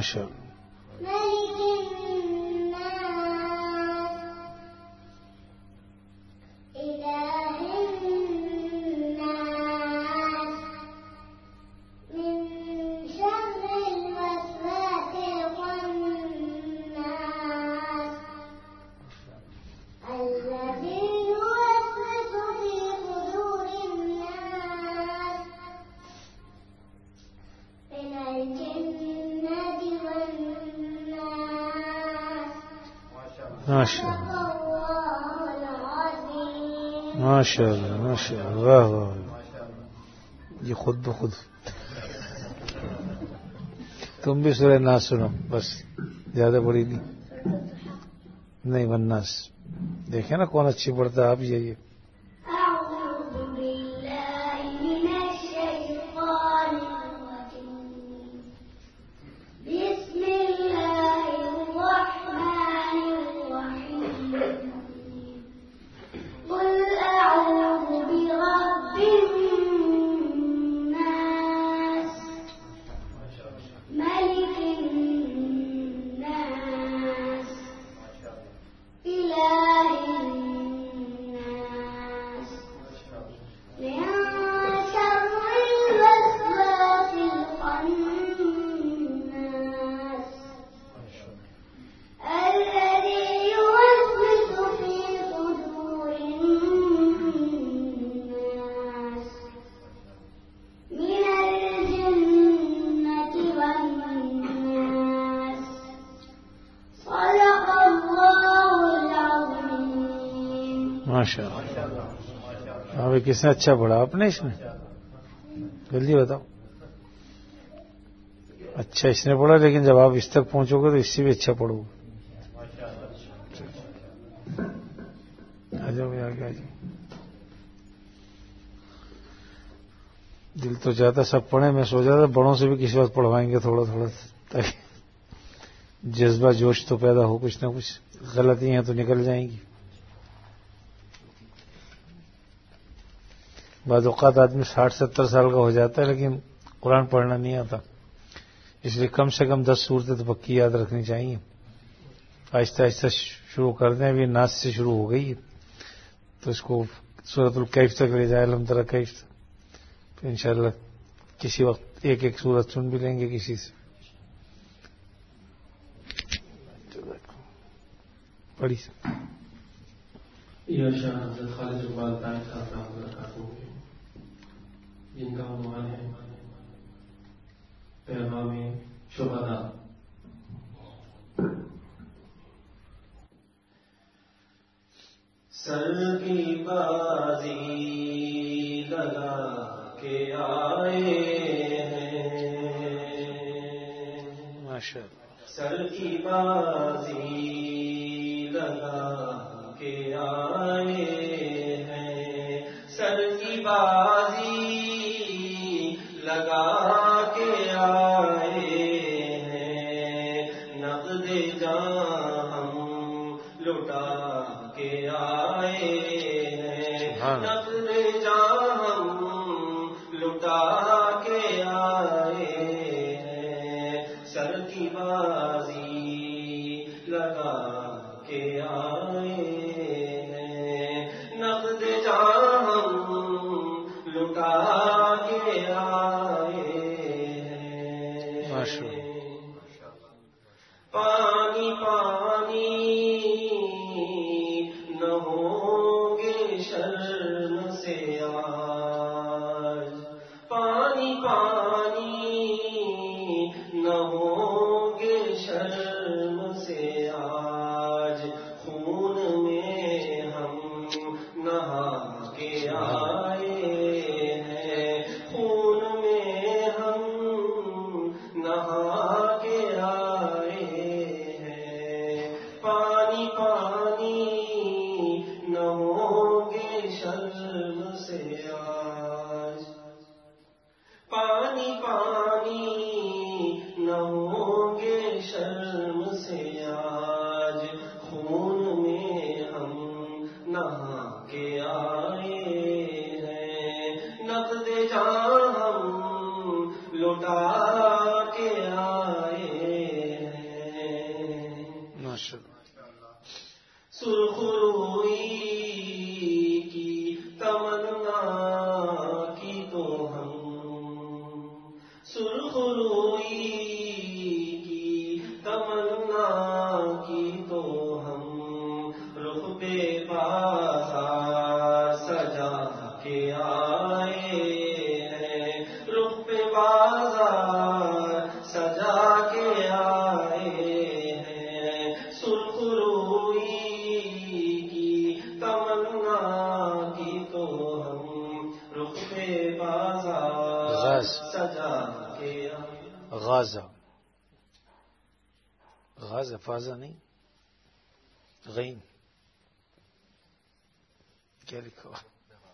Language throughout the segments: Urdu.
ماشاء اللہ. ماشاء اللہ ماشاء اللہ. واہ واہ. یہ خود بخود تم بھی سورہ ناس سنو بس، زیادہ بڑی نہیں والناس. دیکھیں نا کون اچھی پڑھتا ہے، آپ یہی. ماشاء اللہ. ابھی کس نے اچھا پڑھا؟ آپ نے؟ اس نے جلدی بتاؤ. اچھا اس نے پڑھا، لیکن جب آپ اس تک پہنچو گے تو اس سے بھی اچھا پڑھو گے. آ جاؤ آگے آ جاؤ. دل تو چاہتا سب پڑھیں. میں سوچا تھا بڑوں سے بھی کسی وقت پڑھوائیں گے تھوڑا تھوڑا، تاکہ جذبہ جوش تو پیدا ہو. کچھ نہ کچھ غلطیاں تو نکل جائیں گی. بعض اوقات آدمی 60-70 سال کا ہو جاتا ہے لیکن قرآن پڑھنا نہیں آتا. اس لیے کم سے کم 10 صورتیں تو پکی یاد رکھنی چاہیے. آہستہ آہستہ شروع کر دیں. ابھی ناس سے شروع ہو گئی تو اس کو سورۃ الکیف تک لے جائے، الحم تری کیف. پھر انشاءاللہ کسی وقت ایک ایک سورت سن بھی لیں گے کسی سے. پڑھی یا شاہ حضرت خالد اقبال طاہر صاحب رحمۃ اللہ علیہ، جن کا عنوان ہے پیغام شہداء. سر کی بازی لگا کے آئے ہیں، ماشاءاللہ. سر کی بازی لگا کے آئے ہیں، سر کی بازی لگا کے آئے ہیں، نقد جاں ہم لٹا کے آئے ہیں، نقد جاں ہم لٹا کے آئے ہیں، سر کی بازی لگا کے آئے ہیں، نقد جاں ہم لٹا کے آئے ہیں. پانی پانی نہ ہوں گے شرم سے آج، پانی پانی نہ ہوں گے شرم سے آج، خون میں ہم نہا کے آئے ہیں، خون میں ہم نہا کے آئے ہیں. سرخ روئی کی تمنا کی تو ہم، سرخ روئی کی تمنا کی تو ہم، رخ پہ بازار سجا کے آئے ہیں، رخ پہ بازار سجا کے آئے ہیں، سرخ روئی کی تمنا کی تو ہم، رخ پہ بازار سجا کے آئے۔ غازہ، غازہ فازہ نہیں، غین کیا لکھا ہوا؟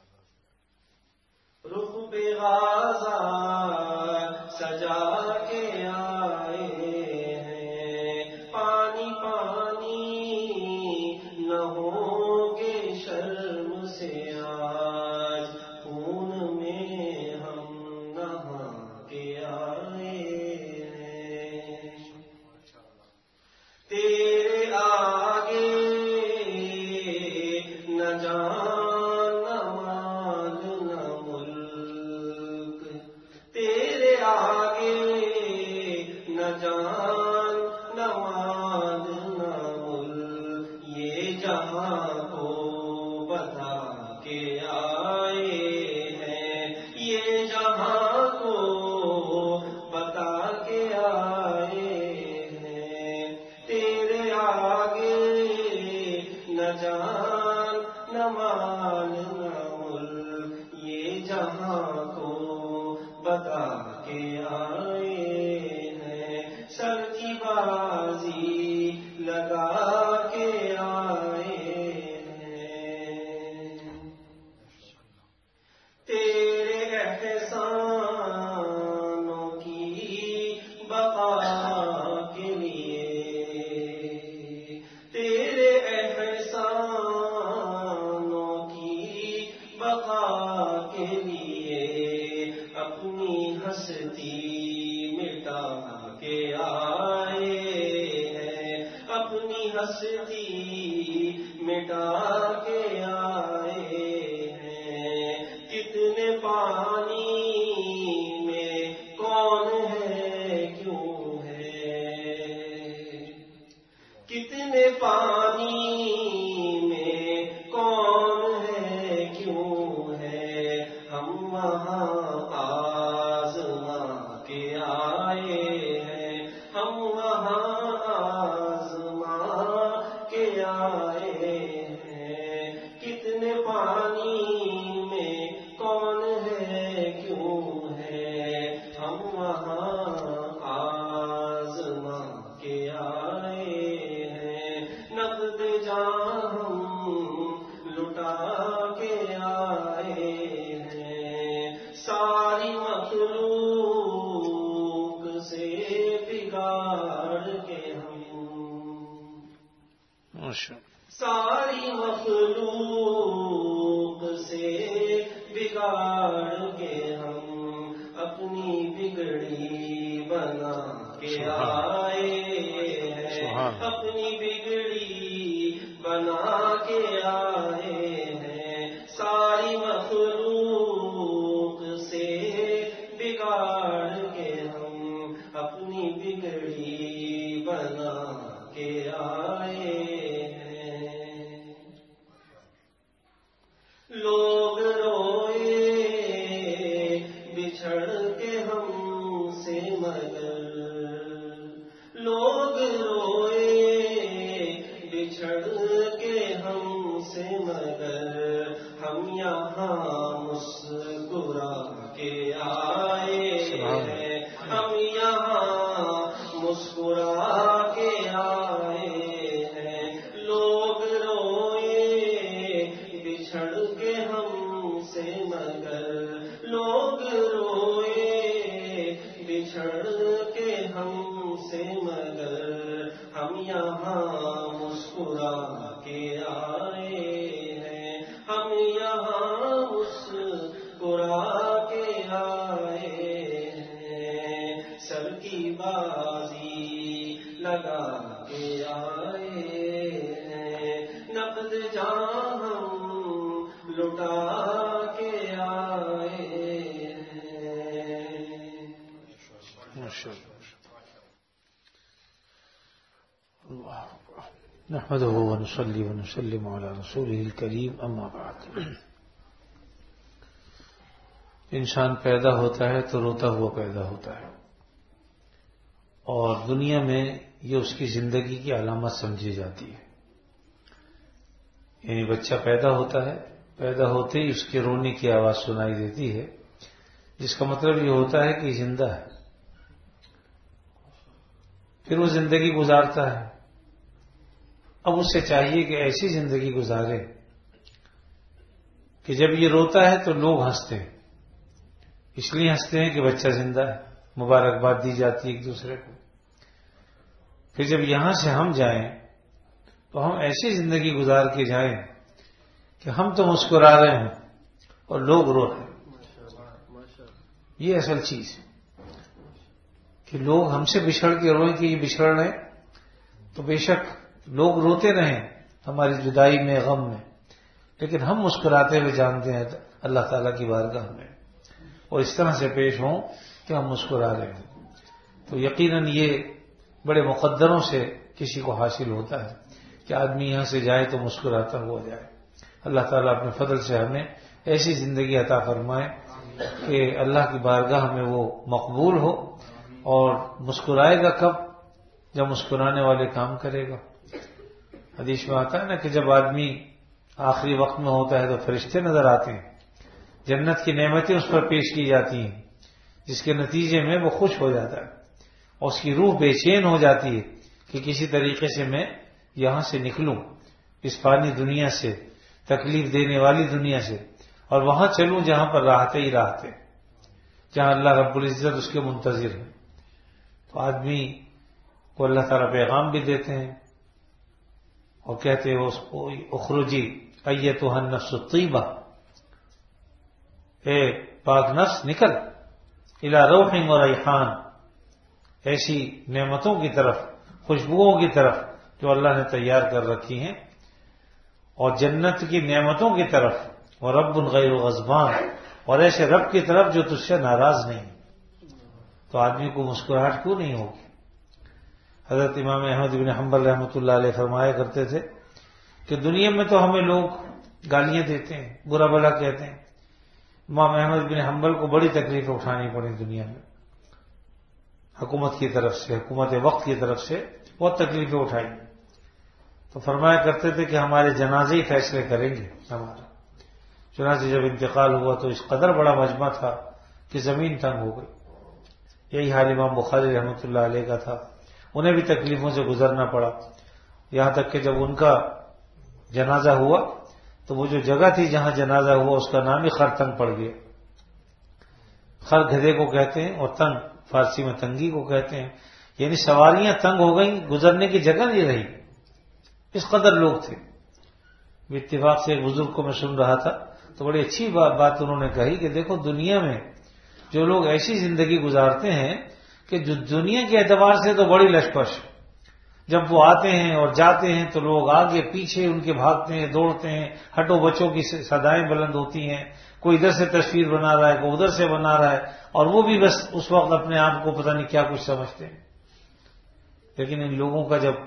رخ پہ بازار سجا کے آئے ہیں، پانی پانی نہ ہو گے شرم سے آج، خون میں ہم نہا کے آئے ہیں، تیرے آگے نہ جان نہ مال نہ ملک، تیرے آگے نہ جان نہ مال نہ ملک، یہ جہاں کو بتا کے آئے ہیں، یہ جہاں کو بتا کے آئے ہیں، تیرے آگے نہ جان نہ مال نہ ملک، یہ جہاں کو بتا کے آئے ہیں، سر کی بازی لگا کے آئے ہیں، تیرے احسانوں کی بقا کے لیے، تیرے احسانوں کی بقا کے لیے، اپنی ہستی مٹا کے آئے ہیں، اپنی ہستی مٹا کے آئے ہیں، کتنے پانی میں کون ہے کیوں ہے، کتنے پانی میں کون ہے کیوں ہے، ہم وہاں آزما کے آئے ہیں، ہم وہاں آزما کے آئے ہیں، کتنے پانی میں کون ہے کیوں ہے، ہم وہاں آزما کے آئے ہیں، نقد جاں ہم لٹا کے آئے ہیں، ساری مخلوق سے بگاڑ کے ہم، ساری مخلوق سے بگاڑ کے ہم، اپنی بگڑی بنا کے آئے ہیں، اپنی بگڑی بنا کے آئے ہیں، ساری مخلوق سے بگاڑ کے ہم، اپنی بگڑی بنا کے آئے ہیں، لوگ روئے بچھڑ کے ہم سے مگر، لوگ روئے بچھڑ کے ہم سے مگر، ہم یہاں مسکرا کے آئے ہیں، ہم یہاں مسکرا کے آئے ہیں، لوگ روئے بچھڑ کے ہم سے مگر، لوگ روئے بچھڑ کے ہم سے مگر، ہم یہاں مسکرا کے آئے ہیں، ہم یہاں مسکرا کے آئے ہیں، سر کی بازی لگا کے آئے نقد جان ہم لٹا کے آئے نحمده ونصلي ونسلم على رسوله الكريم اما بعد. انسان پیدا ہوتا ہے تو روتا ہوا پیدا ہوتا ہے، اور دنیا میں یہ اس کی زندگی کی علامت سمجھی جاتی ہے. یعنی بچہ پیدا ہوتا ہے، پیدا ہوتے ہی اس کے رونے کی آواز سنائی دیتی ہے، جس کا مطلب یہ ہوتا ہے کہ زندہ ہے. پھر وہ زندگی گزارتا ہے. اب اس سے چاہیے کہ ایسی زندگی گزارے کہ جب یہ روتا ہے تو لوگ ہنستے ہیں. اس لیے ہنستے ہیں کہ بچہ زندہ ہے، مبارکباد دی جاتی ہے ایک دوسرے کو. پھر جب یہاں سے ہم جائیں تو ہم ایسی زندگی گزار کے جائیں کہ ہم تو مسکرا رہے ہیں اور لوگ رو رہے ہیں. یہ اصل چیز ہے کہ لوگ ہم سے بچھڑ کے روئیں کہ یہ بچھڑ رہے ہیں، تو بے شک لوگ روتے رہیں ہماری جدائی میں، غم میں، لیکن ہم مسکراتے ہوئے جانتے ہیں اللہ تعالیٰ کی بارگاہ میں، اور اس طرح سے پیش ہوں کہ ہم مسکرا رہے ہیں. تو یقیناً یہ بڑے مقدروں سے کسی کو حاصل ہوتا ہے کہ آدمی یہاں سے جائے تو مسکراتا ہوا جائے. اللہ تعالیٰ اپنے فضل سے ہمیں ایسی زندگی عطا فرمائے کہ اللہ کی بارگاہ میں وہ مقبول ہو. اور مسکرائے گا کب؟ جب مسکرانے والے کام کرے گا. حدیث میں آتا ہے نا کہ جب آدمی آخری وقت میں ہوتا ہے تو فرشتے نظر آتے ہیں، جنت کی نعمتیں اس پر پیش کی جاتی ہیں، جس کے نتیجے میں وہ خوش ہو جاتا ہے اور اس کی روح بے چین ہو جاتی ہے کہ کسی طریقے سے میں یہاں سے نکلوں، اس فانی دنیا سے، تکلیف دینے والی دنیا سے، اور وہاں چلوں جہاں پر راحتیں ہی راحتیں، جہاں اللہ رب العزت اس کے منتظر ہے. تو آدمی کو اللہ تعالیٰ پیغام بھی دیتے ہیں اور کہتے ہیں اس کو اخرجی ایتھا النفس الطیبہ، اے پاک نفس نکل، الی روح و ریحان، ایسی نعمتوں کی طرف، خوشبوؤں کی طرف جو اللہ نے تیار کر رکھی ہیں، اور جنت کی نعمتوں کی طرف، اور رب غیر غضبان، اور ایسے رب کی طرف جو تجھ سے ناراض نہیں. تو آدمی کو مسکراہٹ کیوں نہیں ہوگی؟ حضرت امام احمد بن حنبل رحمۃ اللہ علیہ فرمایا کرتے تھے کہ دنیا میں تو ہمیں لوگ گالیاں دیتے ہیں، برا بھلا کہتے ہیں. امام احمد بن حنبل کو بڑی تکلیف اٹھانی پڑی دنیا میں، حکومت کی طرف سے، حکومت وقت کی طرف سے بہت تکلیفیں اٹھائی. تو فرمایا کرتے تھے کہ ہمارے جنازے ہی فیصلے کریں گے ہمارا. چنانچہ جب انتقال ہوا تو اس قدر بڑا مجمع تھا کہ زمین تنگ ہو گئی. یہی حال امام بخاری رحمۃ اللہ علیہ کا تھا. انہیں بھی تکلیفوں سے گزرنا پڑا، یہاں تک کہ جب ان کا جنازہ ہوا تو وہ جو جگہ تھی جہاں جنازہ ہوا اس کا نام ہی خرتنگ پڑ گیا. خر گدھے کو کہتے ہیں اور تنگ فارسی میں تنگی کو کہتے ہیں، یعنی سواریاں تنگ ہو گئیں، گزرنے کی جگہ نہیں رہی، اس قدر لوگ تھے. اتفاق سے ایک بزرگ کو میں سن رہا تھا تو بڑی اچھی بات انہوں نے کہی کہ دیکھو دنیا میں جو لوگ ایسی زندگی گزارتے ہیں کہ جو دنیا کے اعتبار سے تو بڑی لشپش، جب وہ آتے ہیں اور جاتے ہیں تو لوگ آگے پیچھے ان کے بھاگتے ہیں، دوڑتے ہیں، ہٹو بچوں کی صدائیں بلند ہوتی ہیں، کوئی ادھر سے تصویر بنا رہا ہے، کوئی ادھر سے بنا رہا ہے، اور وہ بھی بس اس وقت اپنے آپ کو پتہ نہیں کیا کچھ سمجھتے ہیں. لیکن ان لوگوں کا جب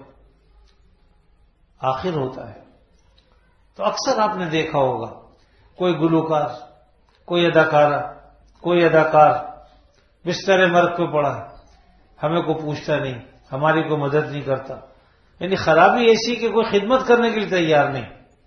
آخر ہوتا ہے تو اکثر آپ نے دیکھا ہوگا کوئی گلوکار، کوئی اداکارہ، کوئی اداکار بستر مرگ پہ پڑا، ہمیں کو پوچھتا نہیں، ہماری کوئی مدد نہیں کرتا. یعنی خرابی ایسی کہ کوئی خدمت کرنے کے لیے تیار نہیں.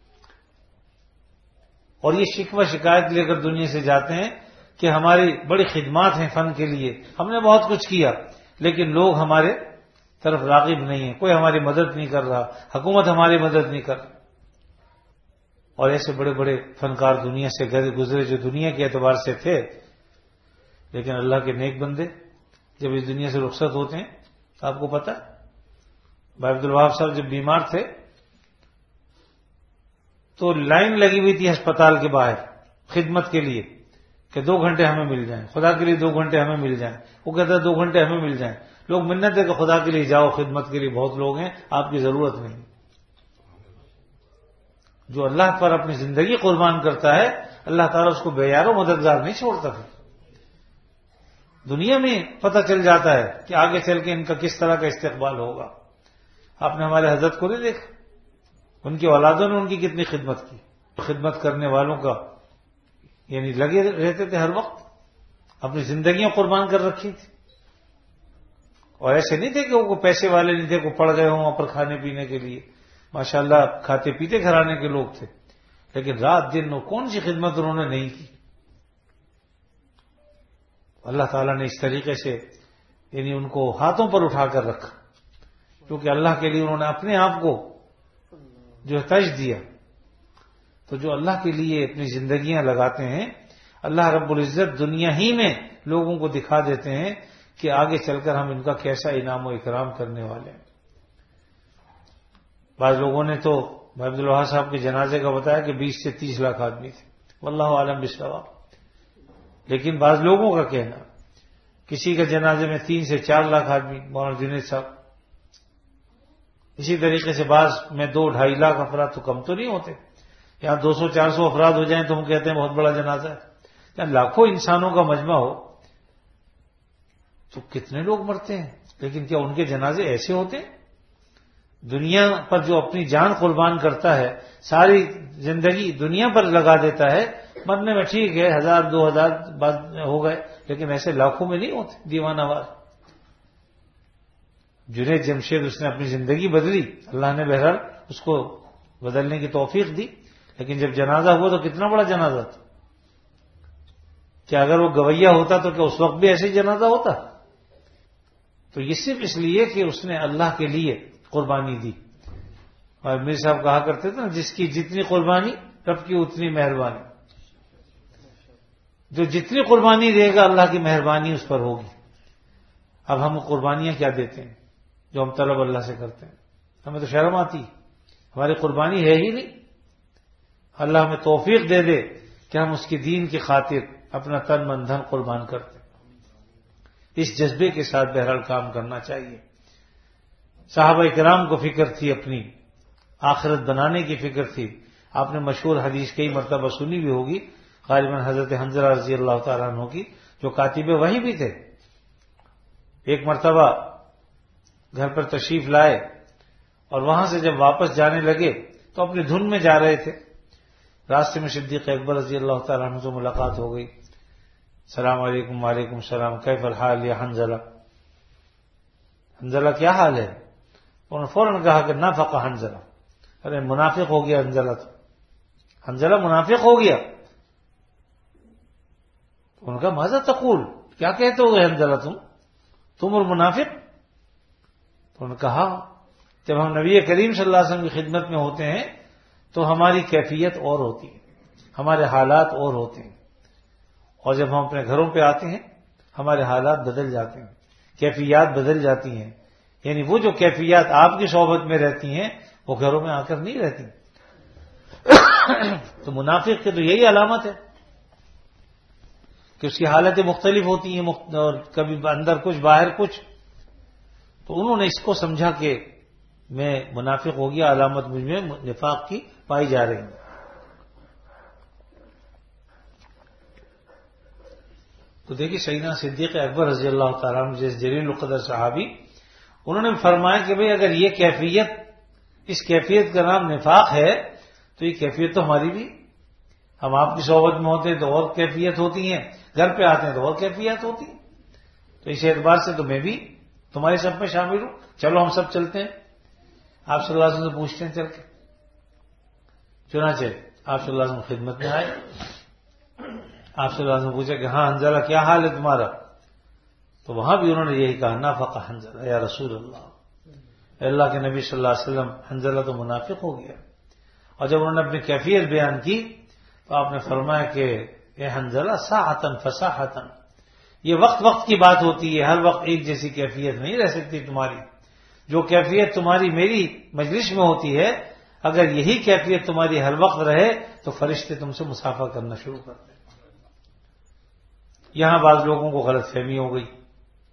اور یہ شکوہ شکایت لے کر دنیا سے جاتے ہیں کہ ہماری بڑی خدمات ہیں فن کے لیے، ہم نے بہت کچھ کیا، لیکن لوگ ہمارے طرف راغب نہیں ہیں، کوئی ہماری مدد نہیں کر رہا، حکومت ہماری مدد نہیں کر رہی. اور ایسے بڑے بڑے فنکار دنیا سے گزرے جو دنیا کے اعتبار سے تھے، لیکن اللہ کے نیک بندے جب اس دنیا سے رخصت ہوتے ہیں تو آپ کو پتا بھائی عبد الوہاب صاحب جب بیمار تھے تو لائن لگی ہوئی تھی ہسپتال کے باہر خدمت کے لیے کہ 2 گھنٹے ہمیں مل جائیں، خدا کے لیے 2 گھنٹے ہمیں مل جائیں. وہ کہتا ہے 2 گھنٹے ہمیں مل جائیں، لوگ منت ہے کہ خدا کے لیے جاؤ، خدمت کے لیے بہت لوگ ہیں، آپ کی ضرورت نہیں۔ جو اللہ پر اپنی زندگی قربان کرتا ہے اللہ تعالیٰ اس کو بے یار و مددگار نہیں چھوڑتا۔ پھر دنیا میں پتہ چل جاتا ہے کہ آگے چل کے ان کا کس طرح کا استقبال ہوگا۔ آپ نے ہمارے حضرت کو نہیں دیکھا، ان کی اولادوں نے ان کی کتنی خدمت کی، خدمت کرنے والوں کا یعنی لگے رہتے تھے ہر وقت، اپنی زندگیاں قربان کر رکھی تھی۔ اور ایسے نہیں تھے کہ وہ پیسے والے نہیں تھے، کو پڑ گئے ہوں وہاں پر کھانے پینے کے لیے، ماشاءاللہ کھاتے پیتے گھرانے کے لوگ تھے، لیکن رات دن وہ کون سی خدمت انہوں نے نہیں کی۔ اللہ تعالیٰ نے اس طریقے سے یعنی ان کو ہاتھوں پر اٹھا کر رکھا، کیونکہ اللہ کے لیے انہوں نے اپنے آپ کو جو تج دیا۔ تو جو اللہ کے لیے اپنی زندگیاں لگاتے ہیں اللہ رب العزت دنیا ہی میں لوگوں کو دکھا دیتے ہیں کہ آگے چل کر ہم ان کا کیسا انعام و اکرام کرنے والے ہیں۔ بعض لوگوں نے تو بھائی عبدالوہاب صاحب کے جنازے کا بتایا کہ 20 سے 30 لاکھ آدمی تھے، واللہ عالم بالصواب۔ لیکن بعض لوگوں کا کہنا کسی کے جنازے میں 3 سے 4 لاکھ آدمی، مولانا جنید صاحب، اسی طریقے سے بعض میں 2-2.5 لاکھ افراد، تو کم تو نہیں ہوتے۔ یہاں 200-400 افراد ہو جائیں تو ہم کہتے ہیں بہت بڑا جنازہ ہے۔ یہاں لاکھوں انسانوں کا مجمع ہو تو کتنے لوگ مرتے ہیں، لیکن کیا ان کے جنازے ایسے ہوتے ہیں؟ دنیا پر جو اپنی جان قربان کرتا ہے، ساری زندگی دنیا پر لگا دیتا ہے، مرنے میں ٹھیک ہے 1000-2000 بعد ہو گئے، لیکن ایسے لاکھوں میں نہیں ہوتے دیوانہ وار۔ جنید جمشید اس نے اپنی زندگی بدلی، اللہ نے بہرحال اس کو بدلنے کی توفیق دی، لیکن جب جنازہ ہوا تو کتنا بڑا جنازہ تھا۔ کیا اگر وہ گویا ہوتا تو کیا اس وقت بھی ایسے ہی جنازہ ہوتا؟ تو یہ صرف اس لیے کہ اس نے اللہ کے لیے قربانی دی۔ اور میر صاحب کہا کرتے تھے نا، جس کی جتنی قربانی رب کی اتنی مہربانی۔ جو جتنی قربانی دے گا اللہ کی مہربانی اس پر ہوگی۔ اب ہم قربانیاں کیا دیتے ہیں جو ہم طلب اللہ سے کرتے ہیں؟ ہمیں تو شرم آتی، ہماری قربانی ہے ہی نہیں۔ اللہ ہمیں توفیق دے دے کہ ہم اس کی دین کی خاطر اپنا تن من دھن قربان کرتے ہیں۔ اس جذبے کے ساتھ بہرحال کام کرنا چاہیے۔ صحابہ کرام کو فکر تھی، اپنی آخرت بنانے کی فکر تھی۔ آپ نے مشہور حدیث کئی مرتبہ سنی بھی ہوگی، غالباً حضرت حنظلہ رضی اللہ تعالیٰ عنہ کی، جو کاتب وحی بھی تھے۔ ایک مرتبہ گھر پر تشریف لائے اور وہاں سے جب واپس جانے لگے تو اپنی دھن میں جا رہے تھے۔ راستے میں صدیق اکبر رضی اللہ تعالیٰ عنہ سے ملاقات ہو گئی۔ السلام علیکم، وعلیکم السلام، کیف الحال یا حنظلہ؟ حنظلہ کیا حال ہے؟ انہوں نے فوراً کہا کہ نافق حنظلہ، ارے منافق ہو گیا حنظلہ، تو حنظلہ منافق ہو گیا۔ انہوں نے کہا ماذا تقول، کیا کہتے ہو حنظلہ تم اور منافق؟ تو انہوں نے کہا جب ہم نبی کریم صلی اللہ علیہ وسلم کی خدمت میں ہوتے ہیں تو ہماری کیفیت اور ہوتی ہے، ہمارے حالات اور ہوتے ہیں، اور جب ہم اپنے گھروں پہ آتے ہیں ہمارے حالات بدل جاتے ہیں، کیفیات بدل جاتی ہیں۔ یعنی وہ جو کیفیات آپ کی صحبت میں رہتی ہیں وہ گھروں میں آ کر نہیں رہتی۔ تو منافق کی تو یہی علامت ہے کہ اس کی حالتیں مختلف ہوتی ہیں، اور کبھی اندر کچھ باہر کچھ۔ تو انہوں نے اس کو سمجھا کہ میں منافق ہو گیا، علامت مجھ میں نفاق کی پائی جا رہی ہے۔ تو دیکھیے سیدنا صدیق اکبر رضی اللہ تعالیٰ عنہ جیسے جلیل القدر صحابی، انہوں نے فرمایا کہ بھئی اگر یہ کیفیت، اس کیفیت کا نام نفاق ہے تو یہ کیفیت تو ہماری بھی، ہم آپ کی صحبت میں ہوتے ہیں تو اور کیفیت ہوتی ہیں، گھر پہ آتے ہیں تو اور کیفیت ہوتی ہیں، تو اس اعتبار سے تو میں بھی تمہارے سب میں شامل ہوں، چلو ہم سب چلتے ہیں۔ آپ صلی اللہ علیہ وسلم سے پوچھتے ہیں چل کے، چنانچہ آپ صلی اللہ علیہ وسلم خدمت میں آئے، آپ صلی اللہ علیہ وسلم نے پوچھا کہ ہاں حنظلہ کیا حال ہے تمہارا؟ تو وہاں بھی انہوں نے یہی کہا نافق حنظلہ یا رسول اللہ، اے اللہ کے نبی صلی اللہ علیہ وسلم حنظلہ تو منافق ہو گیا۔ اور جب انہوں نے اپنی کیفیت بیان کی تو آپ نے فرمایا کہ اے حنظلہ ساعتن فساحتن، یہ وقت وقت کی بات ہوتی ہے، ہر وقت ایک جیسی کیفیت نہیں رہ سکتی تمہاری۔ جو کیفیت تمہاری میری مجلس میں ہوتی ہے، اگر یہی کیفیت تمہاری ہر وقت رہے تو فرشتے تم سے مسافہ کرنا شروع کر دیں۔ یہاں بعض لوگوں کو غلط فہمی ہو گئی،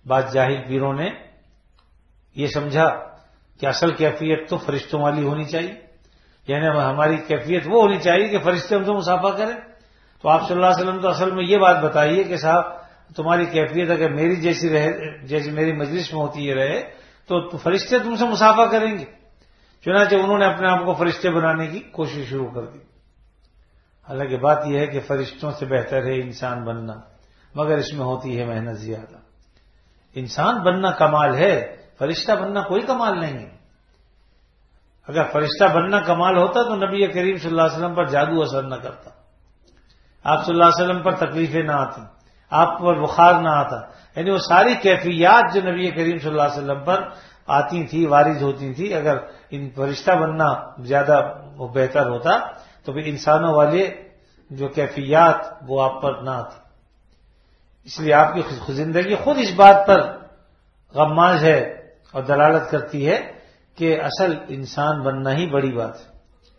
بعض جاہل پیروں نے یہ سمجھا کہ اصل کیفیت تو فرشتوں والی ہونی چاہیے، یعنی ہماری کیفیت وہ ہونی چاہیے کہ فرشتے ہم سے مصافحہ کریں. تو آپ صلی اللہ علیہ وسلم تو اصل میں یہ بات بتائیے کہ صاحب تمہاری کیفیت اگر میری جیسی رہے، جیسی میری مجلس میں ہوتی ہے رہے تو فرشتے تم سے مصافحہ کریں گے. چنانچہ انہوں نے اپنے آپ کو فرشتے بنانے کی کوشش شروع کر دی. حالانکہ بات یہ ہے کہ فرشتوں سے بہتر ہے انسان بننا، مگر اس میں ہوتی ہے محنت زیادہ. انسان بننا کمال ہے، فرشتہ بننا کوئی کمال نہیں ہے. اگر فرشتہ بننا کمال ہوتا تو نبی کریم صلی اللہ علیہ وسلم پر جادو اثر نہ کرتا، آپ صلی اللہ علیہ وسلم پر تکلیفیں نہ آتی، آپ پر بخار نہ آتا. یعنی وہ ساری کیفیات جو نبی کریم صلی اللہ علیہ وسلم پر آتی تھی، وارد ہوتی تھی، اگر ان فرشتہ بننا زیادہ بہتر ہوتا تو پھر انسانوں والے جو کیفیات وہ آپ پر نہ آتی. اس لیے آپ کی زندگی خود اس بات پر غماز ہے اور دلالت کرتی ہے کہ اصل انسان بننا ہی بڑی بات ہے،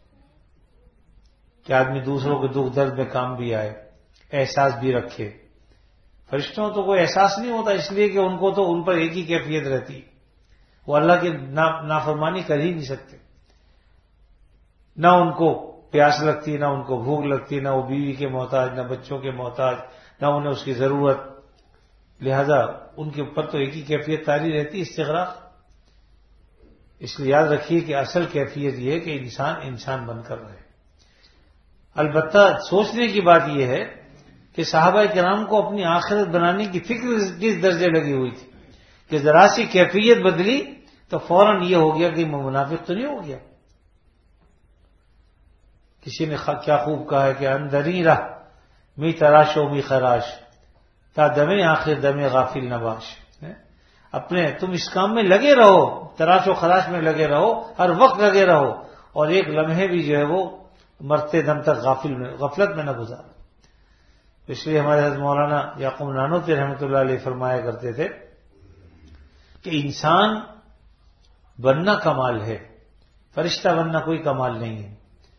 کہ آدمی دوسروں کے دکھ درد میں کام بھی آئے، احساس بھی رکھے. فرشتوں تو کوئی احساس نہیں ہوتا، اس لیے کہ ان کو تو ان پر ایک ہی کیفیت رہتی، وہ اللہ کی نافرمانی کر ہی نہیں سکتے. نہ ان کو پیاس لگتی، نہ ان کو بھوک لگتی، نہ وہ بیوی کے محتاج، نہ بچوں کے محتاج، نہ انہیں اس کی ضرورت. لہذا ان کے اوپر تو ایک ہی کیفیت طاری رہتی، استغراق. اس لیے یاد رکھیے کہ اصل کیفیت یہ ہے کہ انسان بن کر رہے. البتہ سوچنے کی بات یہ ہے کہ صحابہ کرام کو اپنی آخرت بنانے کی فکر کس درجے لگی ہوئی تھی کہ ذرا سی کیفیت بدلی تو فوراً یہ ہو گیا کہ منافق تو نہیں ہو گیا. کسی نے کیا خوب کہا ہے کہ اندری رہ می تراش و می خراش تا دمے آخر دمے غافل نباش. تم اس کام میں لگے رہو، تراش و خراش میں لگے رہو، ہر وقت لگے رہو، اور ایک لمحے بھی جو ہے وہ مرتے دم تک غفلت میں نہ گزارو. اس لیے ہمارے حضرت مولانا یعقوب نانوتوی رحمۃ اللہ علیہ فرمایا کرتے تھے کہ انسان بننا کمال ہے، فرشتہ بننا کوئی کمال نہیں ہے.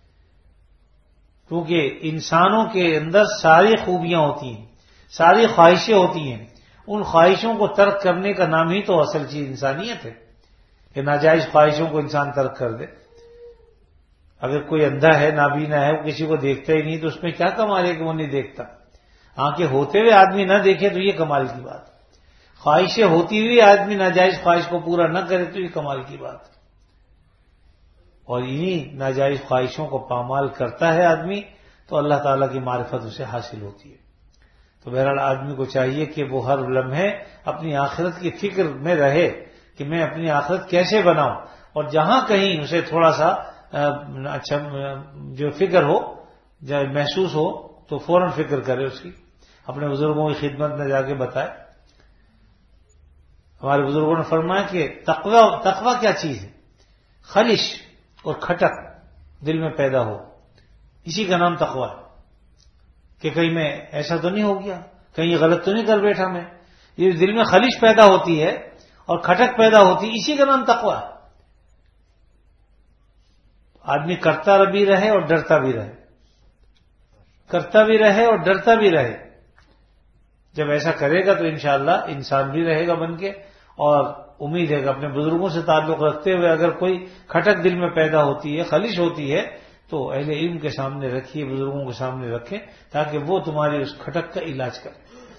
کیونکہ انسانوں کے اندر ساری خوبیاں ہوتی ہیں، ساری خواہشیں ہوتی ہیں. ان خواہشوں کو ترک کرنے کا نام ہی تو اصل چیز انسانیت ہے کہ ناجائز خواہشوں کو انسان ترک کر دے. اگر کوئی اندھا ہے، نابینا ہے، وہ کسی کو دیکھتا ہی نہیں تو اس میں کیا کمال ہے کہ وہ نہیں دیکھتا. آنکھیں ہوتے ہوئے آدمی نہ دیکھے تو یہ کمال کی بات. خواہشیں ہوتی ہوئی آدمی ناجائز خواہش کو پورا نہ کرے تو یہ کمال کی بات. اور انہی ناجائز خواہشوں کو پامال کرتا ہے آدمی تو اللہ تعالیٰ کی معرفت اسے حاصل ہوتی ہے. تو بہرحال آدمی کو چاہیے کہ وہ ہر لمحے اپنی آخرت کی فکر میں رہے کہ میں اپنی آخرت کیسے بناؤں، اور جہاں کہیں اسے تھوڑا سا اچھا جو فکر ہو، جب محسوس ہو تو فوراً فکر کرے اس کی، اپنے بزرگوں کی خدمت میں جا کے بتائے. ہمارے بزرگوں نے فرمایا کہ تقوی کیا چیز ہے؟ خلش اور کھٹک دل میں پیدا ہو، اسی کا نام تقوی ہے. کہ کہیں میں ایسا تو نہیں ہو گیا، کہیں یہ غلط تو نہیں کر بیٹھا میں. یہ دل میں خلش پیدا ہوتی ہے اور کھٹک پیدا ہوتی ہے، اسی کا نام تقوی ہے. آدمی کرتا بھی رہے اور ڈرتا بھی رہے، کرتا بھی رہے اور ڈرتا بھی رہے. جب ایسا کرے گا تو انشاءاللہ انسان بھی رہے گا بن کے. اور امید ہے کہ اپنے بزرگوں سے تعلق رکھتے ہوئے اگر کوئی کھٹک دل میں پیدا ہوتی ہے، خلش ہوتی ہے، تو اہل علم کے سامنے رکھیے، بزرگوں کے سامنے رکھیں تاکہ وہ تمہاری اس کھٹک کا علاج کریں،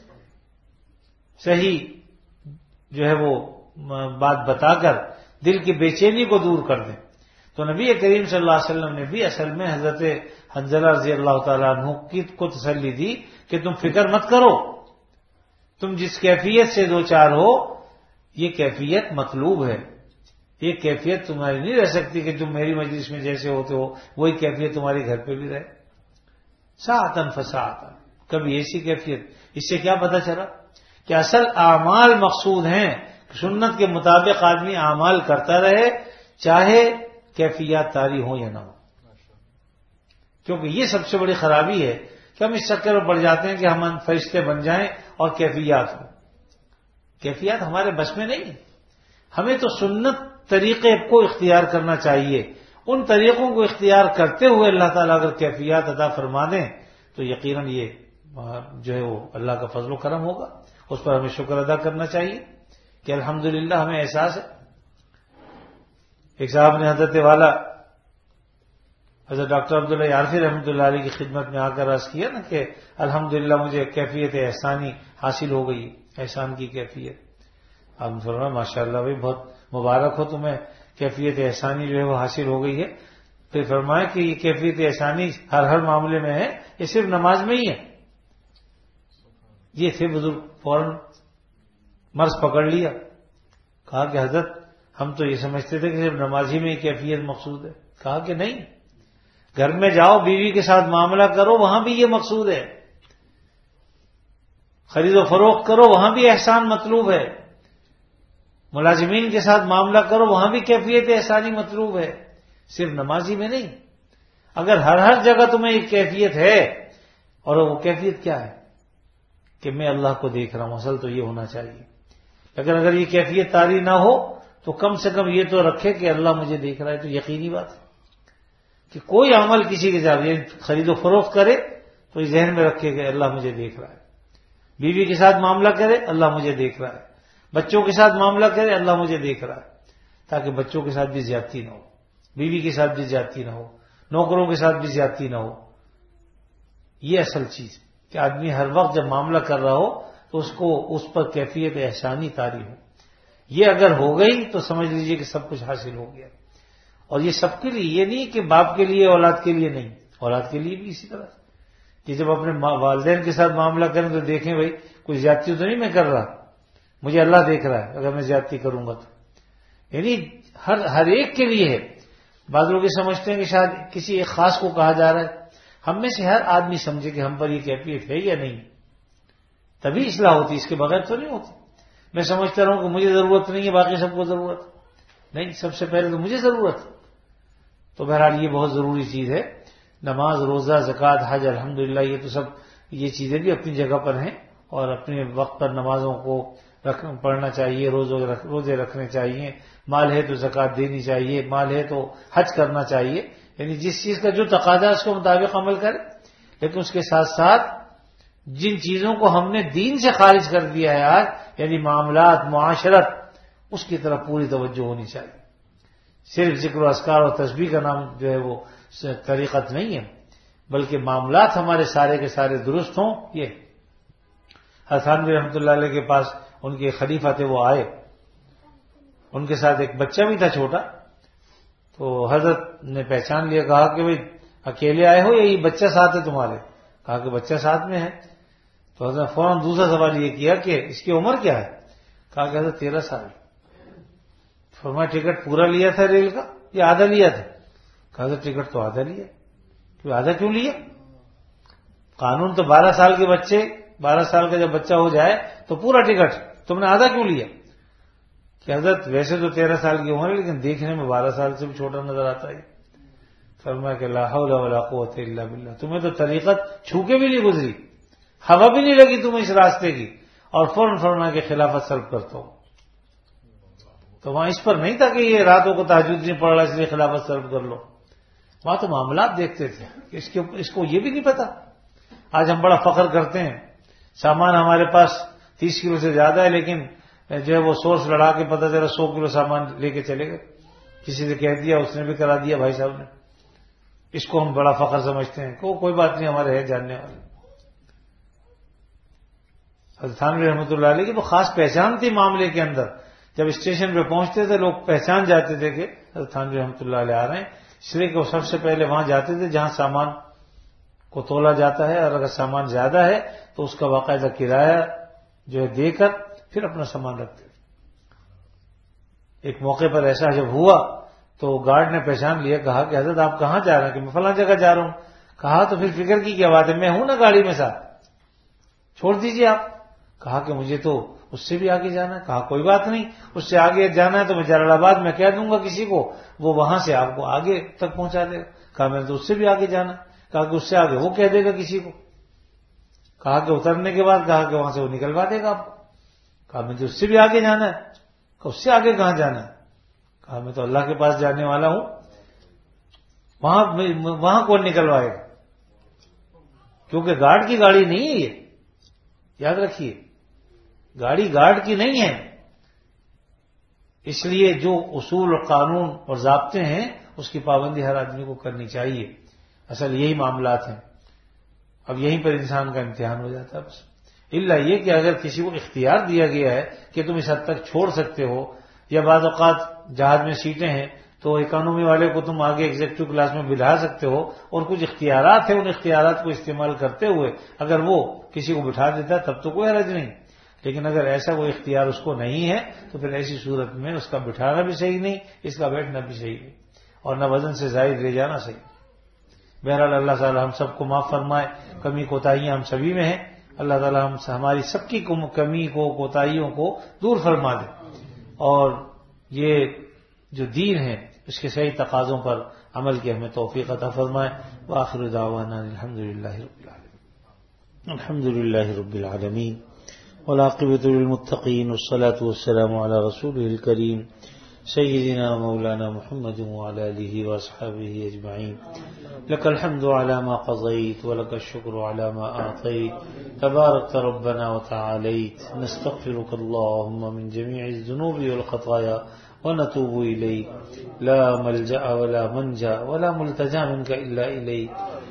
صحیح جو ہے وہ بات بتا کر دل کی بے چینی کو دور کر دیں. تو نبی کریم صلی اللہ علیہ وسلم نے بھی اصل میں حضرت حنظلہ رضی اللہ تعالیٰ عنہ کو تسلی دی کہ تم فکر مت کرو، تم جس کیفیت سے دو چار ہو یہ کیفیت مطلوب ہے. یہ کیفیت تمہاری نہیں رہ سکتی کہ تم میری مجلس میں جیسے ہوتے ہو وہی کیفیت تمہارے گھر پہ بھی رہے. ساعتن فساعتن، کبھی ایسی کیفیت. اس سے کیا پتہ چلا کہ اصل اعمال مقصود ہیں، سنت کے مطابق آدمی اعمال کرتا رہے چاہے کیفیات طاری ہو یا نہ ہو. کیونکہ یہ سب سے بڑی خرابی ہے کہ ہم اس چکر میں پڑ جاتے ہیں کہ ہم فرشتے بن جائیں اور کیفیات ہوں. کیفیات ہمارے بس میں نہیں. ہمیں تو سنت طریقے کو اختیار کرنا چاہیے. ان طریقوں کو اختیار کرتے ہوئے اللہ تعالیٰ اگر کیفیات عطا فرما دیں تو یقیناً یہ جو ہے وہ اللہ کا فضل و کرم ہوگا، اس پر ہمیں شکر ادا کرنا چاہیے. کہ الحمدللہ ہمیں احساس ہے. ایک صاحب نے حضرت والا حضرت ڈاکٹر عبداللہ یارفی رحمۃ اللہ علیہ کی خدمت میں آ کر عرض کیا نا کہ الحمدللہ مجھے کیفیت احسانی حاصل ہو گئی، احسان کی کیفیت. آپ نے فرمایا ماشاءاللہ بھائی بہت مبارک ہو تمہیں، کیفیت احسانی جو ہے وہ حاصل ہو گئی ہے. پھر فرمایا کہ یہ کیفیت احسانی ہر معاملے میں ہے، یہ صرف نماز میں ہی ہے. یہ تھے بزرگ، فوراً مرض پکڑ لیا. کہا کہ حضرت ہم تو یہ سمجھتے تھے کہ صرف نماز ہی میں یہ کیفیت مقصود ہے. کہا کہ نہیں، گھر میں جاؤ بیوی کے ساتھ معاملہ کرو وہاں بھی یہ مقصود ہے، خرید و فروخت کرو وہاں بھی احسان مطلوب ہے، ملازمین کے ساتھ معاملہ کرو وہاں بھی کیفیت احسانی مطلوب ہے، صرف نمازی میں نہیں. اگر ہر جگہ تمہیں ایک کیفیت ہے، اور وہ کیفیت کیا ہے کہ میں اللہ کو دیکھ رہا ہوں، اصل تو یہ ہونا چاہیے. لیکن اگر یہ کیفیت طاری نہ ہو تو کم سے کم یہ تو رکھے کہ اللہ مجھے دیکھ رہا ہے. تو یقینی بات ہے کہ کوئی عمل کسی کے ساتھ خرید و فروخت کرے تو یہ ذہن میں رکھے کہ اللہ مجھے دیکھ رہا ہے. بیوی کے ساتھ معاملہ کرے اللہ مجھے دیکھ رہا ہے. بچوں کے ساتھ معاملہ کرے اللہ مجھے دیکھ رہا ہے، تاکہ بچوں کے ساتھ بھی زیادتی نہ ہو، بیوی کے ساتھ بھی زیادتی نہ ہو، نوکروں کے ساتھ بھی زیادتی نہ ہو. یہ اصل چیز کہ آدمی ہر وقت جب معاملہ کر رہا ہو تو اس پر کیفیت احسانی طاری ہو. یہ اگر ہو گئی تو سمجھ لیجئے کہ سب کچھ حاصل ہو گیا. اور یہ سب کے لیے، یہ نہیں کہ باپ کے لیے اولاد کے لیے نہیں، اولاد کے لیے بھی اسی طرح کہ جب اپنے والدین کے ساتھ معاملہ کریں تو دیکھیں بھائی کوئی زیادتی تو نہیں میں کر رہا، مجھے اللہ دیکھ رہا ہے اگر میں زیادتی کروں گا تو. یعنی ہر ایک کے لیے ہے. بعض لوگ یہ سمجھتے ہیں کہ شاید کسی ایک خاص کو کہا جا رہا ہے. ہم میں سے ہر آدمی سمجھے کہ ہم پر یہ کیفیت ہے یا نہیں، تبھی اصلاح ہوتی، اس کے بغیر تو نہیں ہوتی. میں سمجھتا رہوں کہ مجھے ضرورت نہیں ہے باقی سب کو ضرورت نہیں، سب سے پہلے تو مجھے ضرورت ہے. تو بہرحال یہ بہت ضروری چیز ہے. نماز، روزہ، زکوٰۃ، حج، الحمدللہ یہ تو سب یہ چیزیں بھی اپنی جگہ پر ہیں، اور اپنے وقت پر نمازوں کو پڑھنا چاہیے، روزے رکھنے چاہیے، مال ہے تو زکوٰۃ دینی چاہیے، مال ہے تو حج کرنا چاہیے. یعنی جس چیز کا جو تقاضا ہے اس کے مطابق عمل کرے. لیکن اس کے ساتھ ساتھ جن چیزوں کو ہم نے دین سے خارج کر دیا ہے آج، یعنی معاملات، معاشرت، اس کی طرف پوری توجہ ہونی چاہیے. صرف ذکر و اذکار اور تسبیح کا نام جو ہے وہ طریقت نہیں ہے، بلکہ معاملات ہمارے سارے کے سارے درست ہوں. یہ حسن رحمۃ اللہ علیہ کے پاس ان کے خلیفہ تھے، وہ آئے، ان کے ساتھ ایک بچہ بھی تھا چھوٹا. تو حضرت نے پہچان لیا، کہا کہ بھئی اکیلے آئے ہو یا یہ بچہ ساتھ ہے تمہارے؟ کہا کہ بچہ ساتھ میں ہے. تو حضرت فوراً دوسرا سوال یہ کیا کہ اس کی عمر کیا ہے؟ کہا کہ حضرت 13 سال. فرمایا ٹکٹ پورا لیا تھا ریل کا یا آدھا لیا تھا؟ کہا حضرت ٹکٹ تو آدھا لیا. کیوں آدھا کیوں لیا؟ قانون تو 12 سال کے بچے، 12 سال کا جب بچہ ہو جائے تو پورا ٹکٹ، تم نے آدھا کیوں لیا؟ کہ حضرت ویسے تو 13 سال کی عمر ہے لیکن دیکھنے میں 12 سال سے بھی چھوٹا نظر آتا ہے. فرمایا کہ لا حول ولا قوت الا باللہ، تمہیں تو طریقت چھو کے بھی نہیں گزری، ہوا بھی نہیں لگی تمہیں اس راستے کی، اور فوراً فرمایا کہ خلافت سلب کرتا ہوں. تو وہاں اس پر نہیں تھا کہ یہ راتوں کو تہجد نہیں پڑھ رہا اس لیے خلافت سلب کر لو. وہاں تو معاملات دیکھتے تھے. اس کو یہ بھی نہیں پتا. آج ہم بڑا فخر کرتے ہیں، سامان ہمارے پاس 30 کلو سے زیادہ ہے، لیکن جو ہے وہ سورس لڑا کے پتہ چلا 100 کلو سامان لے کے چلے گئے. کسی نے کہہ دیا، اس نے بھی کرا دیا بھائی صاحب نے. اس کو ہم بڑا فخر سمجھتے ہیں. کوئی بات نہیں، ہمارے ہے جاننے والے. حضرت تھانوی رحمۃ اللہ علیہ کی تو خاص پہچان تھی معاملے کے اندر. جب اسٹیشن پہ پہنچتے تھے لوگ پہچان جاتے تھے کہ حضرت تھانوی رحمۃ اللہ علیہ آ رہے ہیں، اس لیے کہ وہ سب سے پہلے وہاں جاتے تھے جہاں سامان کو تولا جاتا ہے، اور اگر سامان زیادہ ہے تو اس کا باقاعدہ کرایہ جو ہے دے کر پھر اپنا سامان رکھتے تھے. ایک موقع پر ایسا جب ہوا تو گارڈ نے پہچان لیا، کہا کہ حضرت آپ کہاں جا رہے ہیں؟ کہ میں فلاں جگہ جا رہا ہوں. کہا تو پھر فکر کی کیا بات ہے، میں ہوں نا گاڑی میں ساتھ، چھوڑ دیجیے آپ. کہا کہ مجھے تو اس سے بھی آگے جانا ہے. کہا کوئی بات نہیں، اس سے آگے جانا ہے تو میں جلال آباد میں کہہ دوں گا کسی کو، وہ وہاں سے آپ کو آگے تک پہنچا دے گا. کہا میں تو اس سے بھی آگے جانا ہے. کہا کہ اس سے آگے وہ کہہ دے گا کسی کو. کہا کہ اترنے کے بعد کہا کہ وہاں سے وہ نکلوا دے گا آپ کو. کہا مجھے اس سے بھی آگے جانا ہے. کہ اس سے آگے کہاں جانا ہے؟ کہا میں تو اللہ کے پاس جانے والا ہوں، وہاں کون نکلوائے گا؟ کیونکہ گارڈ کی گاڑی نہیں ہے، یہ یاد رکھیے. گاڑی گارڈ کی نہیں ہے، اس لیے جو اصول اور قانون اور ضابطے ہیں اس کی پابندی ہر آدمی کو کرنی چاہیے. اصل یہی معاملات ہیں. اب یہیں پر انسان کا امتحان ہو جاتا ہے بس. الا یہ کہ اگر کسی کو اختیار دیا گیا ہے کہ تم اس حد تک چھوڑ سکتے ہو، یا بعض اوقات جہاز میں سیٹیں ہیں تو اکانومی والے کو تم آگے ایگزیکٹو کلاس میں بٹھا سکتے ہو، اور کچھ اختیارات ہیں، ان اختیارات کو استعمال کرتے ہوئے اگر وہ کسی کو بٹھا دیتا ہے تب تو کوئی حرج نہیں. لیکن اگر ایسا کوئی اختیار اس کو نہیں ہے تو پھر ایسی صورت میں اس کا بٹھانا بھی صحیح نہیں، اس کا بیٹھنا بھی صحیح نہیں، اور نہ وزن سے زائد لے جانا صحیح. بہرحال اللہ تعالی ہم سب کو معاف فرمائے. کمی کوتاہیاں ہم سبھی میں ہیں. اللہ تعالی ہماری سب کی کمی کو کوتاہیوں کو دور فرما دے، اور یہ جو دین ہے اس کے صحیح تقاضوں پر عمل کی ہمیں توفیق عطا فرمائے. وآخر دعوانا الحمدللہ رب العالمین والعاقبۃ للمتقین والصلاة والسلام علی رسولہ الکریم سیدنا مولانا محمد وعلى آلہ واصحابہ اجمعین. لك الحمد على ما قضيت ولك الشكر على ما أعطيت تباركت ربنا وتعاليت. نستغفرك اللهم من جميع الذنوب والخطايا ونتوب إليك. لا ملجأ ولا منجا ولا ملتجا منك إلا إليك.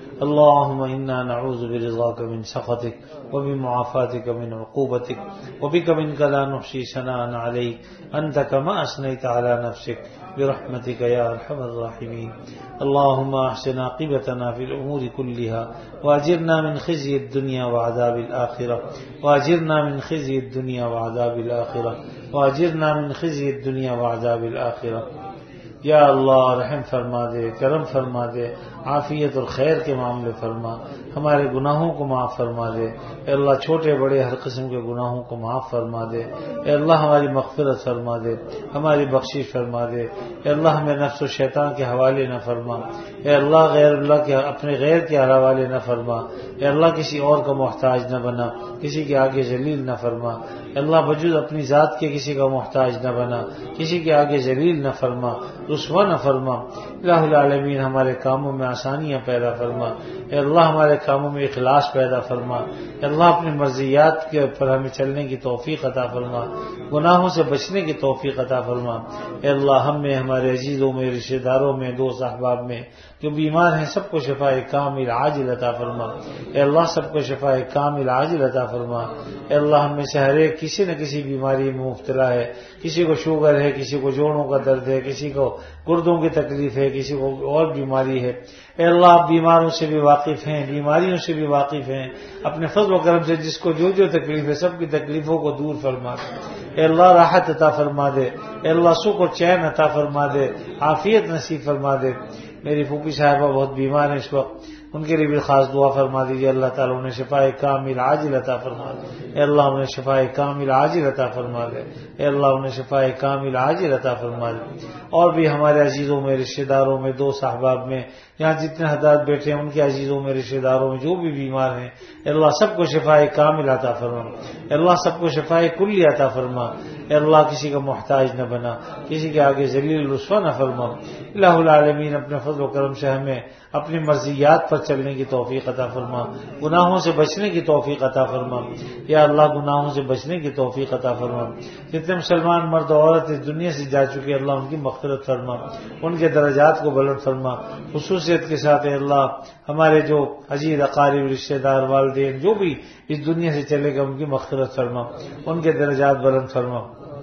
اللهم إنا نعوذ برضاك من سخطك وبمعافاتك من عقوبتك وبك منك لا نحصي ثناء عليك أنت كما أثنيت على نفسك برحمتك يا أرحم الراحمين. اللهم أحسن عاقبتنا في الأمور كلها وأجرنا من خزي الدنيا وعذاب الآخرة وأجرنا من خزي الدنيا وعذاب الآخرة وأجرنا من خزي الدنيا وعذاب الآخرة. یا اللہ رحم فرما دے، کرم فرما دے، عافیت اور خیر کے معاملے فرما، ہمارے گناہوں کو معاف فرما دے. اے اللہ چھوٹے بڑے ہر قسم کے گناہوں کو معاف فرما دے. اے اللہ ہماری مغفرت فرما دے، ہماری بخشش فرما دے. اے اللہ ہمیں نفس و شیطان کے حوالے نہ فرما. اے اللہ غیر اللہ کے اپنے غیر کے حوالے نہ فرما. اے اللہ کسی اور کا محتاج نہ بنا، کسی کے آگے ذلیل نہ فرما. اے اللہ بجز اپنی ذات کے کسی کا محتاج نہ بنا، کسی کے آگے ذلیل نہ فرما، رسوا نہ فرما. الہ العالمین ہمارے کاموں میں آسانیاں پیدا فرما. اے اللہ ہمارے کاموں میں اخلاص پیدا فرما. اے اللہ اپنی مرضیات کے پر ہمیں چلنے کی توفیق عطا فرما، گناہوں سے بچنے کی توفیق عطا فرما. اے اللہ ہم میں، ہمارے عزیزوں میں، رشتہ داروں میں، دوست احباب میں جو بیمار ہیں سب کو شفاء کامل عاجل عطا فرما. اے اللہ سب کو شفاء کامل عاجل عطا فرما. اے اللہ ہم میں سے ہر ایک کسی نہ کسی بیماری میں مبتلا ہے. کسی کو شوگر ہے، کسی کو جوڑوں کا درد ہے، کسی کو گردوں کی تکلیف ہے، کسی کو اور بیماری ہے. اے اللہ آپ بیماروں سے بھی واقف ہیں، بیماریوں سے بھی واقف ہیں. اپنے فضل و کرم سے جس کو جو تکلیف ہے سب کی تکلیفوں کو دور فرما دے. اے اللہ راحت عطا فرما دے. اے اللہ سکھ و چین عطا فرما دے، عافیت نصیب فرما دے. میری پھوپھی صاحبہ بہت بیمار ہیں اس وقت، ان کے لیے بھی خاص دعا فرما دیجیے. اللہ تعالیٰ انہیں شفاء کامل عاجل عطا فرما دے. اے اللہ انہیں شفاء کامل عاجل عطا فرما دے. اے اللہ انہیں شفاء کامل عاجل عطا فرما دے. اور بھی ہمارے عزیزوں میں، رشتہ داروں میں، دوست احباب میں، یہاں جتنے حضرات بیٹھے ہیں ان کے عزیزوں میں، رشتہ داروں میں جو بھی بیمار ہیں، اے اللہ سب کو شفاء کامل عطا فرما. اے اللہ سب کو شفاء کلی عطا فرما. اے اللہ کسی کا محتاج نہ بنا، کسی کے آگے ذلیل رسوا نہ فرما. الہ العالمین اپنے فضل و کرم سے ہمیں اپنی مرضیات پر چلنے کی توفیق عطا فرما، گناہوں سے بچنے کی توفیق عطا فرما. یا اللہ گناہوں سے بچنے کی توفیق عطا فرما. جتنے مسلمان مرد و عورت اس دنیا سے جا چکے اللہ ان کی مغفرت فرما، ان کے درجات کو بلند فرما. خصوصیت کے ساتھ اے اللہ ہمارے جو عزیز اقارب، رشتہ دار، والدین جو بھی اس دنیا سے چلے گئے ان کی مغفرت فرما، ان کے درجات بلند فرما.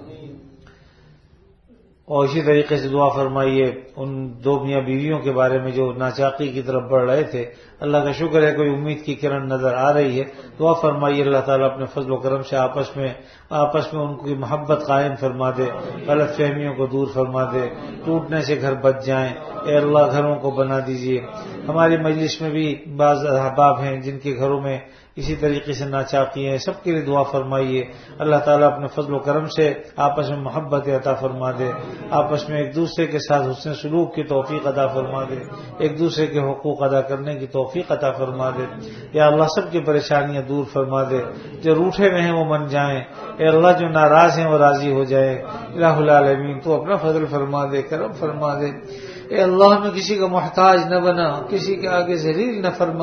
اور اسی طریقے سے دعا فرمائیے ان دو میاں بیویوں کے بارے میں جو ناچاقی کی طرف بڑھ رہے تھے. اللہ کا شکر ہے کوئی امید کی کرن نظر آ رہی ہے. دعا فرمائیے اللہ تعالیٰ اپنے فضل و کرم سے آپس میں ان کی محبت قائم فرما دے، غلط فہمیوں کو دور فرما دے، ٹوٹنے سے گھر بچ جائیں. اے اللہ گھروں کو بنا دیجیے. ہماری مجلس میں بھی بعض احباب ہیں جن کے گھروں میں اسی طریقے سے ناچاقی ہیں، سب کے لیے دعا فرمائیے. اللہ تعالیٰ اپنے فضل و کرم سے آپس میں محبت عطا فرما دے، آپس میں ایک دوسرے کے ساتھ حسن سلوک کی توفیق عطا فرما دے، ایک دوسرے کے حقوق ادا کرنے کی توفیق عطا فرما دے. یا اللہ سب کی پریشانیاں دور فرما دے. جو روٹھے ہوئے ہیں وہ من جائیں. اے اللہ جو ناراض ہیں وہ راضی ہو جائیں. الہ العالمین تو اپنا فضل فرما دے، کرم فرما دے. اے اللہ میں کسی کا محتاج نہ بنا، کسی کے آگے ذلیل نہ فرما.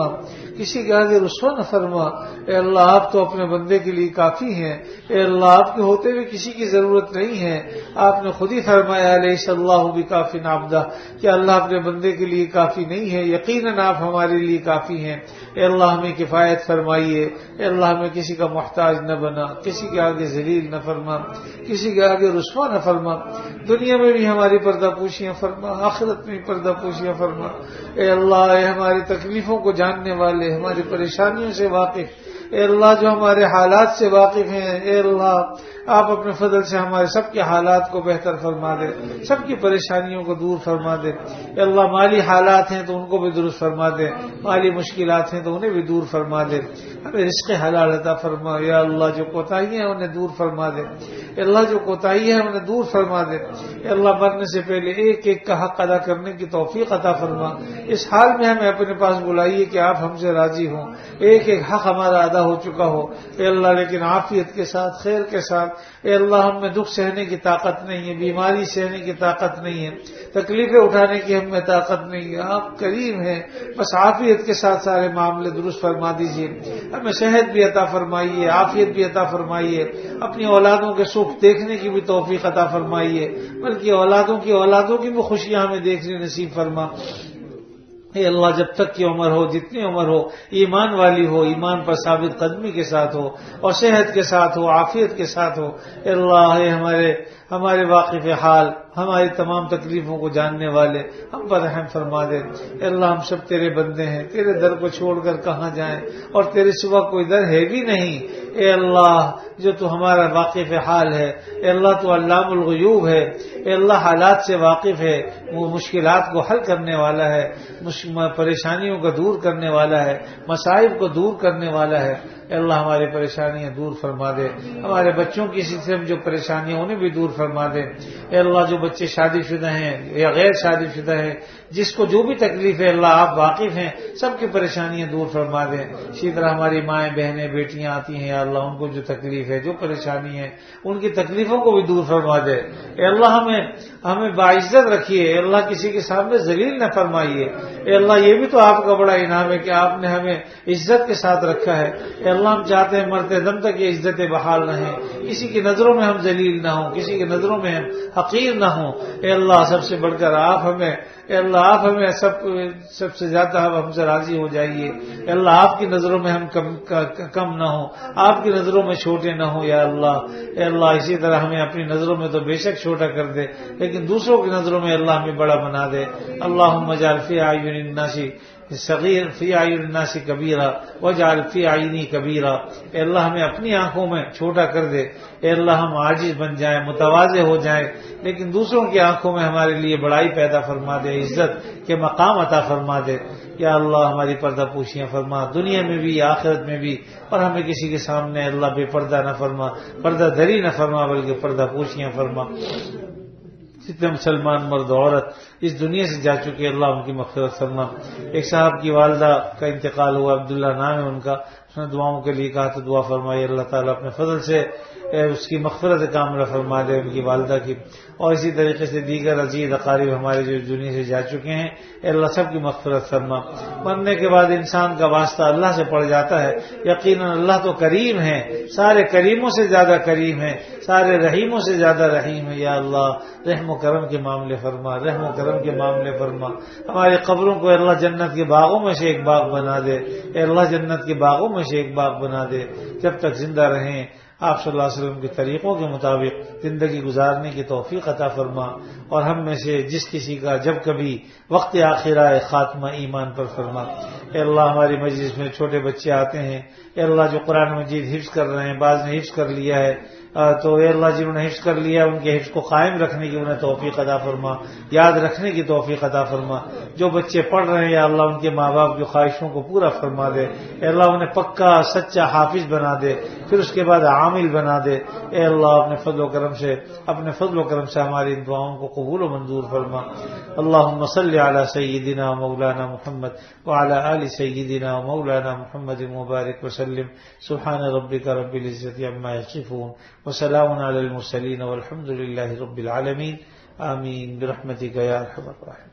کسی کے آگے رسوا نہ فرما. اے اللہ آپ تو اپنے بندے کے لیے کافی ہیں. اے اللہ آپ کے ہوتے ہوئے کسی کی ضرورت نہیں ہے. آپ نے خود ہی فرمایا الیس اللہ بکاف عبدہ کہ اللہ اپنے بندے کے لیے کافی نہیں ہے, یقیناً آپ ہمارے لیے کافی ہیں. اے اللہ ہمیں کفایت فرمائیے. اے اللہ ہمیں کسی کا محتاج نہ بنا, کسی کے آگے ذلیل نہ فرما, کسی کے آگے رسوا نہ فرما. دنیا میں بھی ہماری پردہ پوشیاں فرما, آخرت میں بھی پردہ پوشیاں فرما. اے اللہ اے ہماری تکلیفوں کو جاننے والے, ہماری پریشانیوں سے واقف, اے اللہ جو ہمارے حالات سے واقف ہیں, اے اللہ آپ اپنے فضل سے ہمارے سب کے حالات کو بہتر فرما دے, سب کی پریشانیوں کو دور فرما دے. اے اللہ مالی حالات ہیں تو ان کو بھی درست فرما دے, مالی مشکلات ہیں تو انہیں بھی دور فرما دے. ہمیں رزق حلال عطا فرما. یا اللہ جو کوتاہیاں ہیں انہیں دور فرما دے. اے اللہ جو کوتاہی ہے انہیں دور فرما دے. اے اللہ مرنے سے پہلے ایک ایک کا حق ادا کرنے کی توفیق عطا فرما. اس حال میں ہمیں اپنے پاس بلائیے کہ آپ ہم سے راضی ہوں, ایک ایک حق ہمارا ادا ہو چکا ہو. اے اللہ لیکن عافیت کے ساتھ, خیر کے ساتھ. اے اللہ ہم میں دکھ سہنے کی طاقت نہیں ہے, بیماری سہنے کی طاقت نہیں ہے, تکلیفیں اٹھانے کی ہم میں طاقت نہیں ہے. آپ کریم ہیں, بس عافیت کے ساتھ سارے معاملے درست فرما دیجیے. ہمیں صحت بھی عطا فرمائیے, عافیت بھی عطا فرمائیے. اپنی اولادوں کے سکھ دیکھنے کی بھی توفیق عطا فرمائیے, بلکہ اولادوں کی بھی خوشیاں ہمیں دیکھنے نصیب فرما. اے اللہ جب تک کی عمر ہو, جتنی عمر ہو, ایمان والی ہو, ایمان پر ثابت قدمی کے ساتھ ہو, اور صحت کے ساتھ ہو, عافیت کے ساتھ ہو. اے اللہ ہمارے واقف حال, ہماری تمام تکلیفوں کو جاننے والے, ہم پر رحم فرما دے. اے اللہ ہم سب تیرے بندے ہیں, تیرے در کو چھوڑ کر کہاں جائیں, اور تیرے سوا کوئی در ہے بھی نہیں. اے اللہ جو تو ہمارا واقف حال ہے, اے اللہ تو علام الغیوب ہے. اے اللہ حالات سے واقف ہے, وہ مشکلات کو حل کرنے والا ہے, پریشانیوں کو دور کرنے والا ہے, مصائب کو دور کرنے والا ہے. اے اللہ ہماری پریشانیاں دور فرما دے. ہمارے بچوں کی سلسلے میں جو پریشانیاں انہیں بھی دور فرما دے. اے اللہ جو بچے شادی شدہ ہیں یا غیر شادی شدہ ہیں, جس کو جو بھی تکلیف ہے اللہ آپ واقف ہیں, سب کی پریشانیاں دور فرما دیں. اسی طرح ہماری مائیں بہنیں بیٹیاں آتی ہیں, یا اللہ ان کو جو تکلیف ہے, جو پریشانی ہے, ان کی تکلیفوں کو بھی دور فرما دے. اے اللہ ہمیں باعزت رکھیے. اے اللہ کسی کے سامنے ذلیل نہ فرمائیے. اے اللہ یہ بھی تو آپ کا بڑا انعام ہے کہ آپ نے ہمیں عزت کے ساتھ رکھا ہے. اے اللہ ہم چاہتے ہیں مرتے دم تک یہ عزتیں بحال رہیں, کسی کی نظروں میں ہم ذلیل نہ ہوں, کسی کی نظروں میں ہم حقیر نہ ہوں. اے اللہ سب سے بڑھ کر آپ ہمیں, اے اللہ آپ ہمیں سب سے زیادہ ہم سے راضی ہو جائیے. اے اللہ آپ کی نظروں میں ہم کم نہ ہوں, آپ کی نظروں میں چھوٹے نہ ہوں. یا اللہ اے اللہ اسی طرح ہمیں اپنی نظروں میں تو بے شک چھوٹا کر دے, لیکن دوسروں کی نظروں میں اللہ ہمیں بڑا بنا دے. اللہم اجعل فی اعین الناس صغیر فی اعین الناس کبیرہ واجعل فی اعینی کبیرہ. اے اللہ ہمیں اپنی آنکھوں میں چھوٹا کر دے. اے اللہ ہم عاجز بن جائیں, متواضع ہو جائیں, لیکن دوسروں کی آنکھوں میں ہمارے لیے بڑائی پیدا فرما دے, عزت کے مقام عطا فرما دے. یا اللہ ہماری پردہ پوشیاں فرما, دنیا میں بھی آخرت میں بھی, اور ہمیں کسی کے سامنے اللہ بے پردہ نہ فرما, پردہ دری نہ فرما, بلکہ پردہ پوشیاں فرما. جتنے مسلمان مرد عورت اس دنیا سے جا چکے اللہ ان کی مغفرت فرما. ایک صاحب کی والدہ کا انتقال ہوا, عبداللہ نام ہے ان کا, اس نے دعاؤں کے لیے کہا تو دعا فرمائی. اللہ تعالیٰ اپنے فضل سے اس کی مغفرت کاملہ فرما دے, ان کی والدہ کی, اور اسی طریقے سے دیگر عزیز اقارب ہمارے جو دنیا سے جا چکے ہیں, اللہ سب کی مغفرت فرما. مرنے کے بعد انسان کا واسطہ اللہ سے پڑ جاتا ہے. یقیناً اللہ تو کریم ہے, سارے کریموں سے زیادہ کریم ہے, سارے رحیموں سے زیادہ رحیم ہے. یا اللہ رحم و کرم کے معاملے فرما, رحم و کرم کے معاملے فرما. ہماری قبروں کو اللہ جنت کے باغوں میں سے ایک باغ بنا دے. اے اللہ جنت کے باغوں میں سے ایک باغ بنا دے. جب تک زندہ رہیں آپ صلی اللہ علیہ وسلم کے طریقوں کے مطابق زندگی گزارنے کی توفیق عطا فرما, اور ہم میں سے جس کسی کا جب کبھی وقت آخر آئے خاتمہ ایمان پر فرما. اے اللہ ہماری مجلس میں چھوٹے بچے آتے ہیں, اے اللہ جو قرآن مجید حفظ کر رہے ہیں, بعض نے حفظ کر لیا ہے, تو اے اللہ جنہوں نے حفظ کر لیا ان کے حفظ کو قائم رکھنے کی انہیں توفیق عطا فرما, یاد رکھنے کی توفیق عطا فرما. جو بچے پڑھ رہے ہیں یا اللہ ان کے ماں باپ کی خواہشوں کو پورا فرما دے. اے اللہ انہیں پکا سچا حافظ بنا دے, پھر اس کے بعد عامل بنا دے. اے اللہ اپنے فضل و کرم سے ہماری ان دعاؤں کو قبول و منظور فرما. اللہم صلی علی سیدنا مولانا محمد وعلی آل سیدنا مولانا محمد مبارک وسلم. سبحان ربک رب العزت عما یصفون وسلام علی المرسلین والحمد للہ رب العالمین. آمین برحمتک یا ارحم الراحمین.